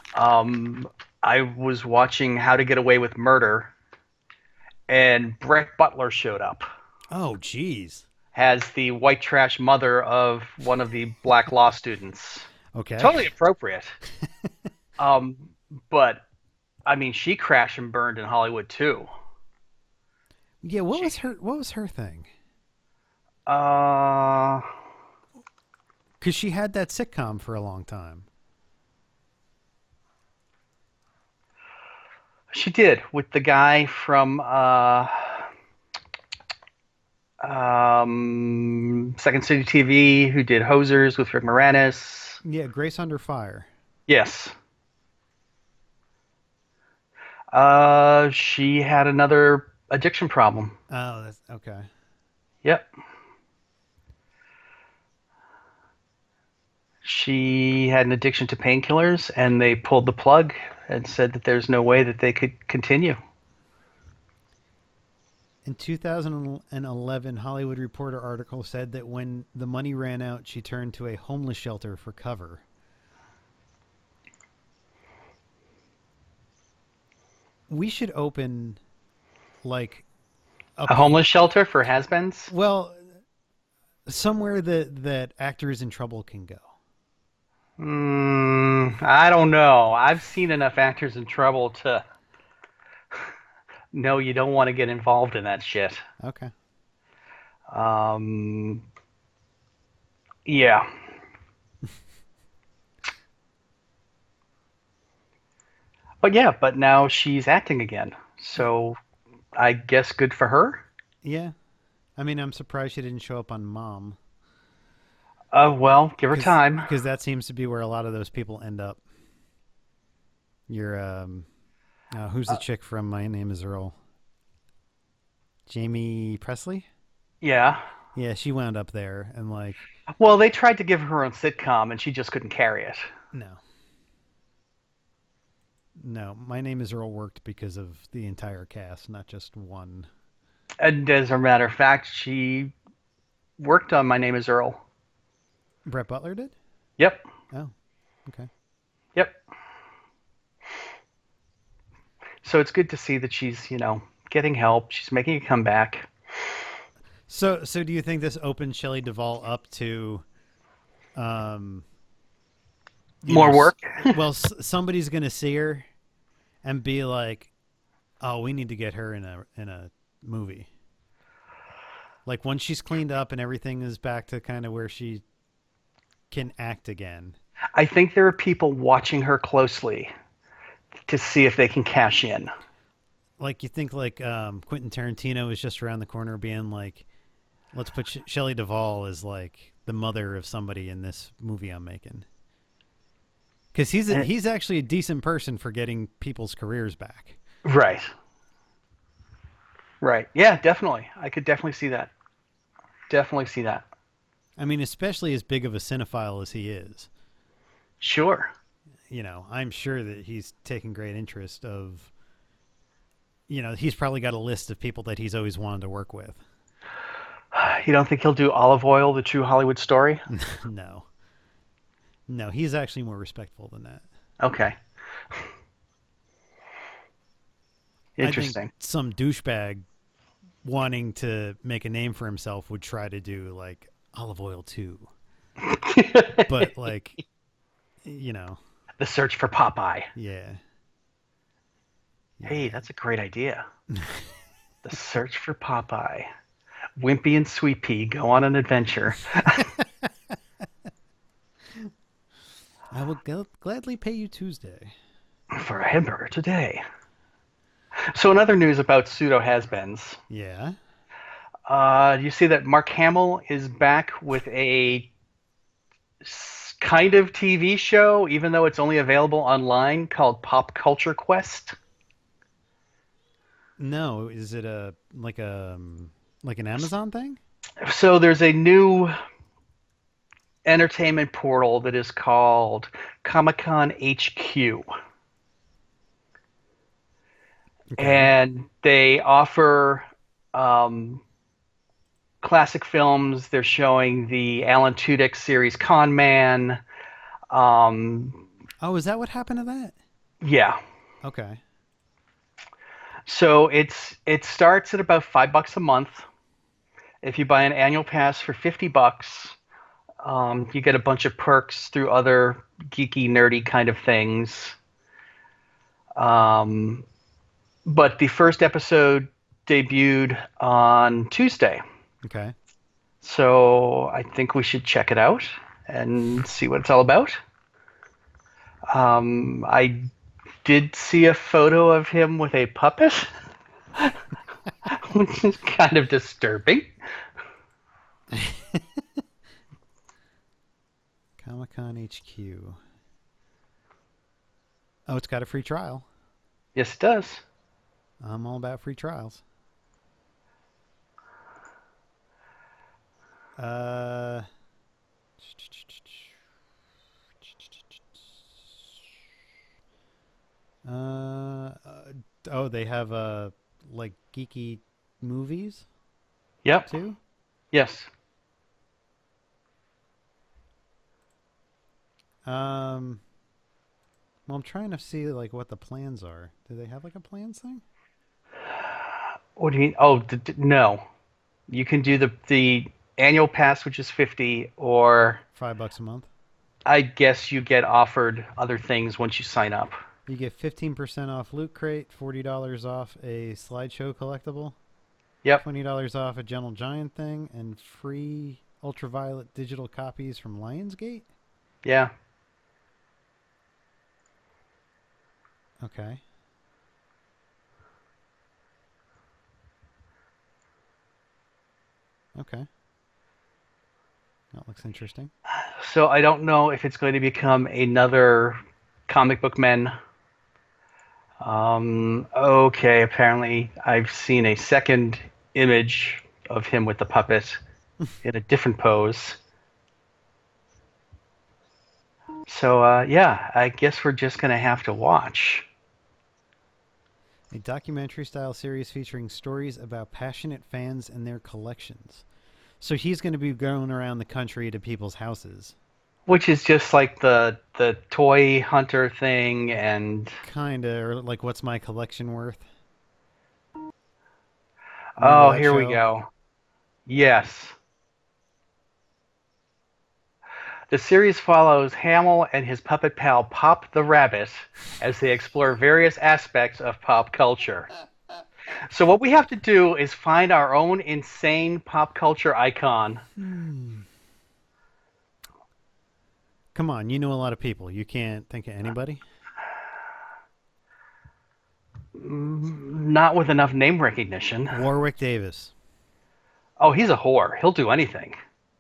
I was watching How to Get Away with Murder, and Brett Butler showed up. Oh, geez. As the white trash mother of one of the black law students. Okay. Totally appropriate. But, I mean, she crashed and burned in Hollywood, too. Yeah, what was her thing? Because she had that sitcom for a long time. She did, with the guy from Second City TV who did Hosers with Rick Moranis. Yeah, Grace Under Fire. Yes. She had another addiction problem. Oh, that's okay. Yep. She had an addiction to painkillers, and they pulled the plug and said that there's no way that they could continue. In 2011, Hollywood Reporter article said that when the money ran out, she turned to a homeless shelter for cover. We should open like A homeless shelter for has-beens? well, somewhere that actors in trouble can go. I don't know. I've seen enough actors in trouble to know you don't want to get involved in that shit. Okay. Yeah. But now she's acting again. So I guess good for her. Yeah. I mean, I'm surprised she didn't show up on Mom. Well, give her time. Because that seems to be where a lot of those people end up. You're, who's the chick from My Name is Earl? Jamie Presley? Yeah. Yeah, she wound up there and like, Well, they tried to give her own sitcom, and she just couldn't carry it. no. No, My Name is Earl worked because of the entire cast, not just one. And as a matter of fact, she worked on My Name is Earl. Brett Butler did? Yep. Oh, okay. Yep. So it's good to see that she's, getting help. She's making a comeback. So do you think this opens Shelley Duvall up to, you More know, work? Well, somebody's gonna see her and be like, "Oh, we need to get her in a movie." Like once she's cleaned up and everything is back to kind of where she can act again. I think there are people watching her closely to see if they can cash in. Like you think like Quentin Tarantino is just around the corner, being like, "Let's put Shelley Duvall as like the mother of somebody in this movie I'm making." Because he's actually a decent person for getting people's careers back. Right. Right. Yeah, definitely. I could definitely see that. Definitely see that. I mean, especially as big of a cinephile as he is. Sure. I'm sure that he's taken great interest of, he's probably got a list of people that he's always wanted to work with. You don't think he'll do Olive Oil, the true Hollywood story? No. No, he's actually more respectful than that. Okay. I Interesting. think some douchebag wanting to make a name for himself would try to do like Olive Oil 2. But like, The Search for Popeye. yeah. Hey, that's a great idea. The Search for Popeye. Wimpy and Sweet Pea go on an adventure. I will gladly pay you Tuesday. For a hamburger today. So in other news about pseudo has-beens, Yeah. you see that Mark Hamill is back with a kind of TV show, even though it's only available online, called Pop Culture Quest. No, is it like an Amazon thing? So there's a new entertainment portal that is called Comic-Con HQ. Okay. And they offer classic films. They're showing the Alan Tudyk series Con Man. Oh, is that what happened to that? Yeah. Okay. So it starts at about $5 a month. If you buy an annual pass for $50, you get a bunch of perks through other geeky, nerdy kind of things. But the first episode debuted on Tuesday. Okay. So I think we should check it out and see what it's all about. I did see a photo of him with a puppet, which is kind of disturbing. Comic-Con HQ. Oh, it's got a free trial. Yes, it does. I'm all about free trials. Uh, uh, oh, they have like geeky movies Yep. too. Yes. Um, well, I'm trying to see like what the plans are. Do they have like a plans thing? What do you mean? Oh, no. You can do the annual pass, which is 50, or $5 a month. I guess you get offered other things once you sign up. You get 15% off Loot Crate, $40 off a slideshow collectible, Yep. $20 off a Gentle Giant thing, and free ultraviolet digital copies from Lionsgate. Yeah. Okay. Okay. That looks interesting. So I don't know if it's going to become another comic book men. Okay, apparently I've seen a second image of him with the puppet in a different pose. So yeah, I guess we're just gonna have to watch. A documentary style series featuring stories about passionate fans and their collections. So he's going to be going around the country to people's houses. Which is just like the toy hunter thing, and Kind of, or like, what's my collection worth? Remember oh, that here we show? go. Yes. The series follows Hamill and his puppet pal Pop the Rabbit as they explore various aspects of pop culture. So what we have to do is find our own insane pop culture icon. Come on, you know a lot of people. You can't think of anybody? Not with enough name recognition. Warwick Davis. Oh, he's a whore. He'll do anything.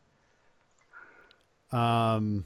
Um,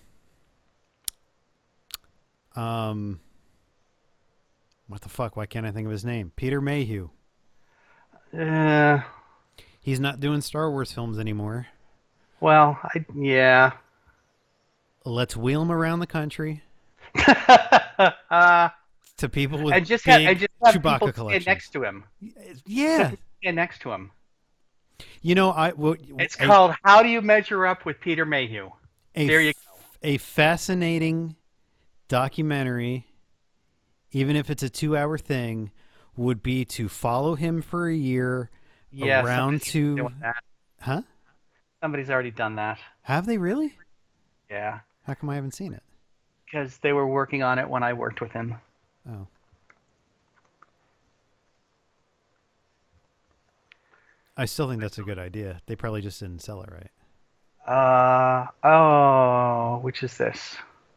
um, what the fuck? Why can't I think of his name? Peter Mayhew. Uh, He's not doing Star Wars films anymore. well, yeah. Let's wheel him around the country uh, to people with and just big have Chewbacca people stand collections. next to him. Yeah. Stand next to him. You know, It's called "How Do You Measure Up with Peter Mayhew." There you go. a fascinating documentary, even if it's a 2 hour thing, would be to follow him for a year Yeah, around somebody's to, doing that. huh? Somebody's already done that. Have they really? Yeah, How come I haven't seen it? because they were working on it when I worked with him. Oh. I still think that's a good idea. They probably just didn't sell it right. Oh, which is this?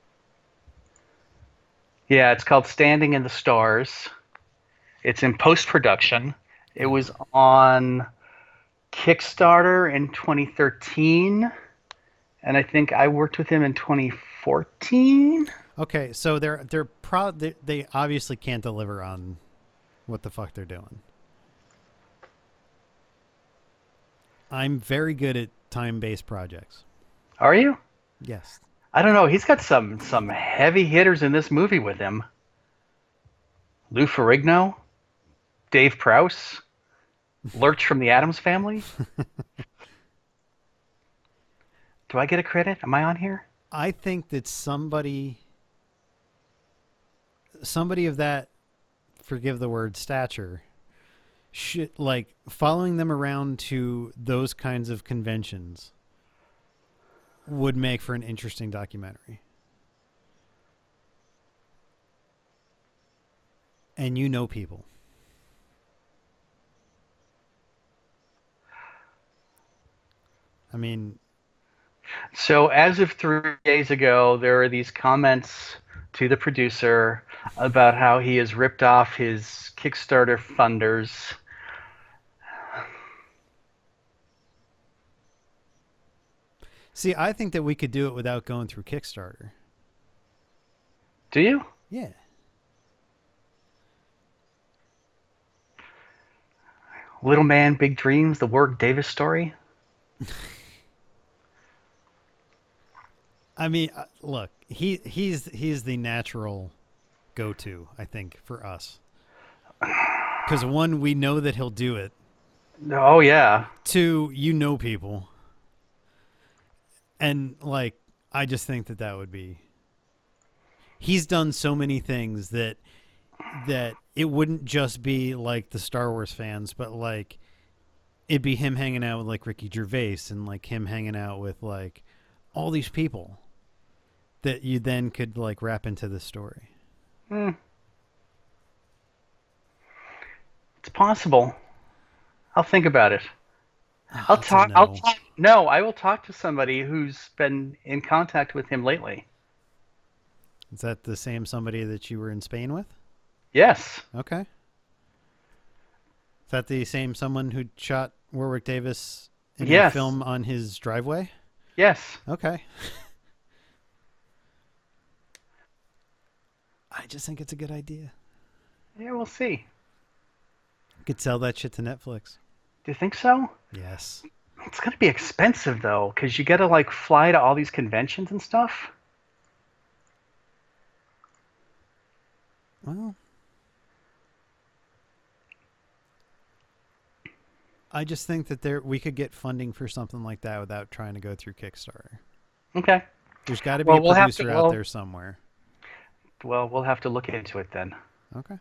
Yeah, it's called Standing in the Stars. It's in post-production. It was on Kickstarter in 2013, and I think I worked with him in 2014. Okay, so they obviously can't deliver on what the fuck they're doing. I'm very good at time-based projects. Are you? Yes. I don't know. He's got some heavy hitters in this movie with him. Lou Ferrigno, Dave Prowse, Lurch from the Addams Family. Do I get a credit? Am I on here? I think that somebody of that, forgive the word, stature, should, like, following them around to those kinds of conventions would make for an interesting documentary. And you know people. I mean, So as of 3 days ago, there are these comments to the producer about how he has ripped off his Kickstarter funders. see, I think that we could do it without going through Kickstarter. Do you? Yeah. Little Man, Big Dreams, the Warwick Davis story? I mean, look, he's the natural go-to, I think, for us. Because one, we know that he'll do it. Oh yeah. Two, you know people, and like, I just think that that would be. He's done so many things that it wouldn't just be like the Star Wars fans, but like it'd be him hanging out with like Ricky Gervais and like him hanging out with like all these people that you then could like wrap into the story. Hmm. It's possible. I'll think about it. I'll It's a talk. I'll no. talk. No, I will talk to somebody who's been in contact with him lately. Is that the same somebody that you were in Spain with? Yes. Okay. Is that the same someone who shot Warwick Davis in a Yes. film on his driveway? Yes. Okay. I just think it's a good idea. Yeah, we'll see. Could sell that shit to Netflix. Do you think so? Yes. It's gonna be expensive though, because you gotta like fly to all these conventions and stuff. Well, I just think that we could get funding for something like that without trying to go through Kickstarter. Okay. There's got to be Well, a we'll have to. producer out there somewhere. Well, we'll have to look into it then. Okay.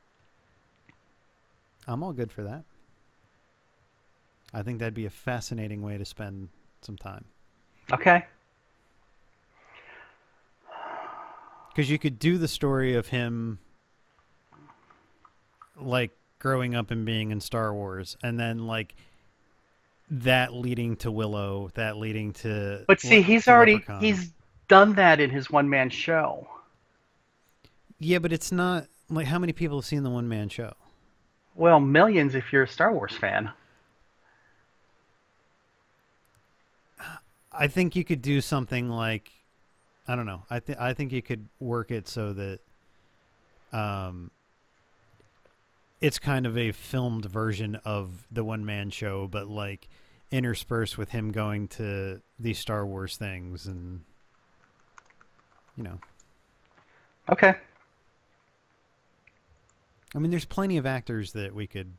I'm all good for that. I think that'd be a fascinating way to spend some time. Okay. Because you could do the story of him, like, growing up and being in Star Wars, and then, like, that leading to Willow, that leading to. But see, he's to already Leprechaun. he's done that in his one man show. Yeah, but it's not. Like, how many people have seen the one man show? Well, millions if you're a Star Wars fan. I think you could do something like. I don't know. I think you could work it so that it's kind of a filmed version of the one man show, but like interspersed with him going to these Star Wars things and Okay. I mean there's plenty of actors that we could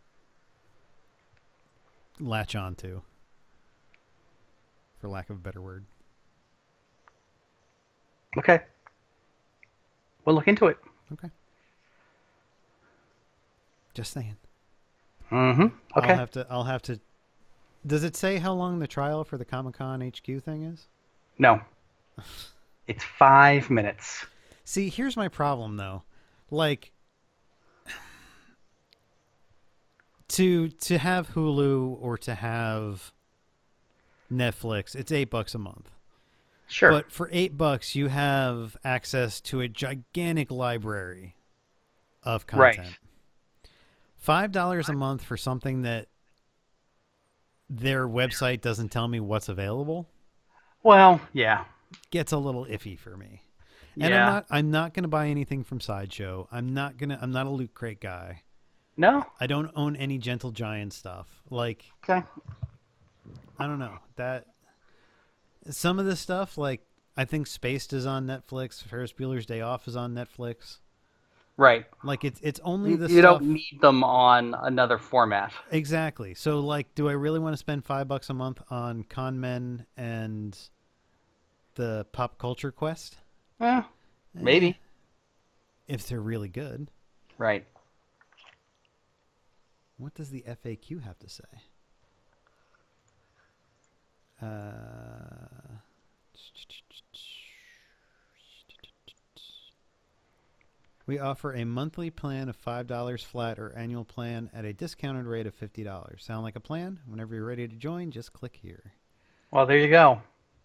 latch on to, for lack of a better word. Okay. We'll look into it. Okay. Just saying. Mm-hmm. Okay. I'll have to. Does it say how long the trial for the Comic-Con HQ thing is? No. It's 5 minutes. See, here's my problem though. Like to have Hulu or to have Netflix, it's $8 a month. Sure. But for $8 you have access to a gigantic library of content. Right. $5 a month for something that their website doesn't tell me what's available Well, yeah. gets a little iffy for me. And Yeah. I'm not going to buy anything from Sideshow. I'm not a Loot Crate guy. No? I don't own any Gentle Giant stuff. Like, Okay. I don't know. That some of the stuff, like I think Spaced is on Netflix, Ferris Bueller's Day Off is on Netflix. Right. Like it's only You, the you stuff don't need them on another format. exactly. So like, do I really want to spend $5 a month on Con Men and the Pop Culture Quest? Maybe. If they're really good. Right. What does the FAQ have to say? We offer a monthly plan of $5 flat or annual plan at a discounted rate of $50. Sound like a plan? Whenever you're ready to join, just click here. Well, there you go.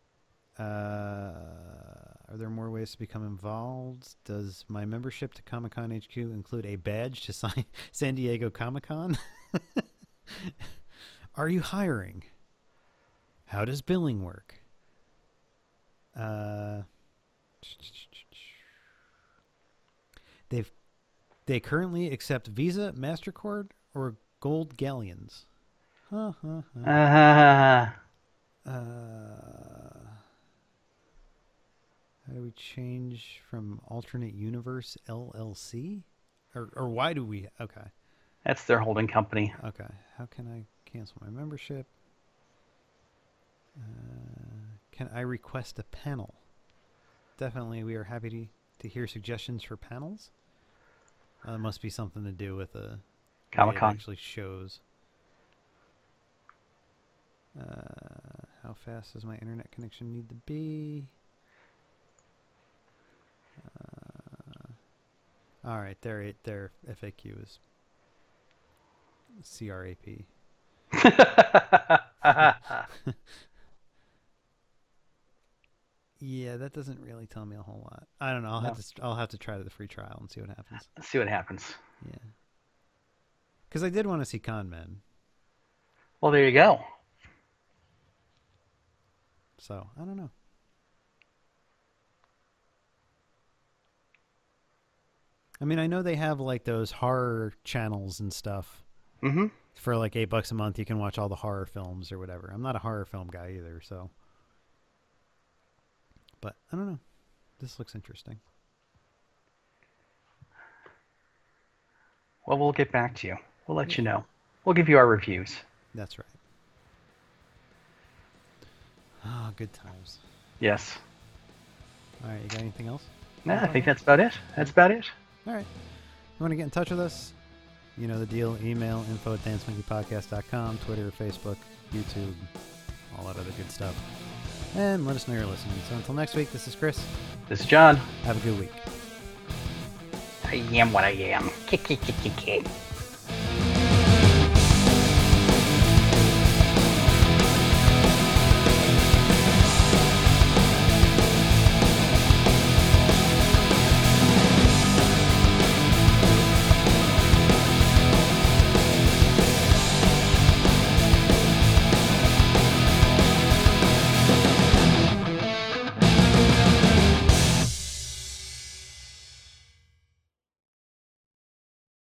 Are there more ways to become involved? Does my membership to Comic-Con HQ include a badge to San Diego Comic-Con? Are you hiring? How does billing work? They currently accept Visa, MasterCard, or Gold Galleons. Uh, How do we change from alternate universe LLC? Or why do we? Okay. That's their holding company. Okay. How can I cancel my membership? Can I request a panel? Definitely, we are happy to hear suggestions for panels. It must be something to do with the Comic-Con. actually shows. How fast does my internet connection need to be? All right, their FAQ is CRAP. Yeah, that doesn't really tell me a whole lot. I don't know. I'll have to try the free trial and see what happens. Let's see what happens. Yeah, because I did want to see Con Men. Well, there you go. So I don't know. I mean, I know they have like those horror channels and stuff. Mm-hmm. For like $8 a month, you can watch all the horror films or whatever. I'm not a horror film guy either, so. But I don't know. This looks interesting. Well, we'll get back to you. We'll let you know. We'll give you our reviews. That's right. Ah, good times. Yes. All right, you got anything else? Nah, I think that's about it. That's about it. All right. You want to get in touch with us? You know the deal. Email info@dancemonkeypodcast.com, Twitter, Facebook, YouTube, all that other good stuff. And let us know you're listening. So until next week, this is Chris. This is John. Have a good week. I am what I am. Kick, kick, kick, kick, kick.